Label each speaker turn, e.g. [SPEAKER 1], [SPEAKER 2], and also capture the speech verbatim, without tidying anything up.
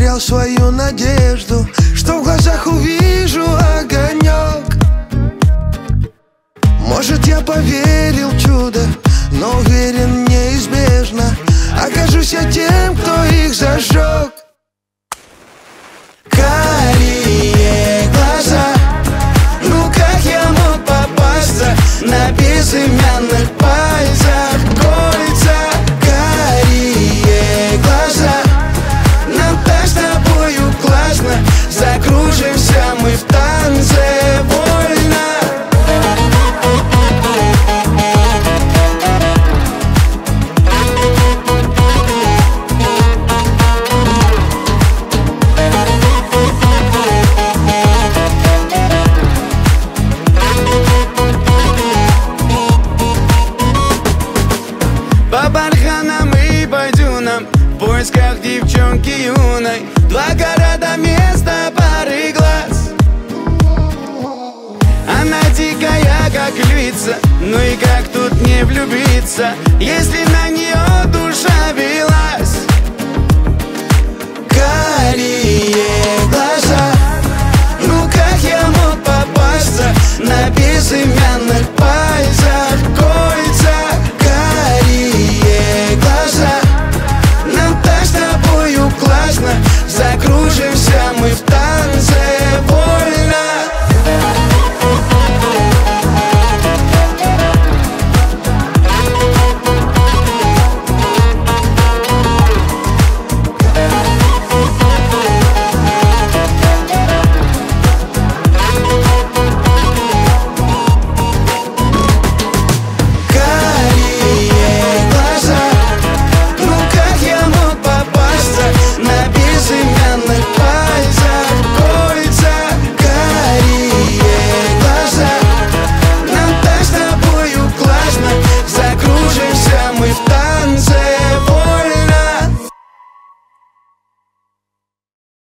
[SPEAKER 1] потерял свою надежду, что в глазах увижу огонек. Может, я поверил в чудо, но уверен, неизбежно окажусь я тем, кто их зажег. Карие глаза, ну как я мог попасться на безымянных пальцах кольца? Карие глаза, нам так с тобою классно, закружимся мы в танце вольно.
[SPEAKER 2] По барханам и по дюнам, в поисках девчонки юной. Два города, место, пары глаз. Она дикая, как львица, ну и как тут не влюбиться, если на нее душа велась.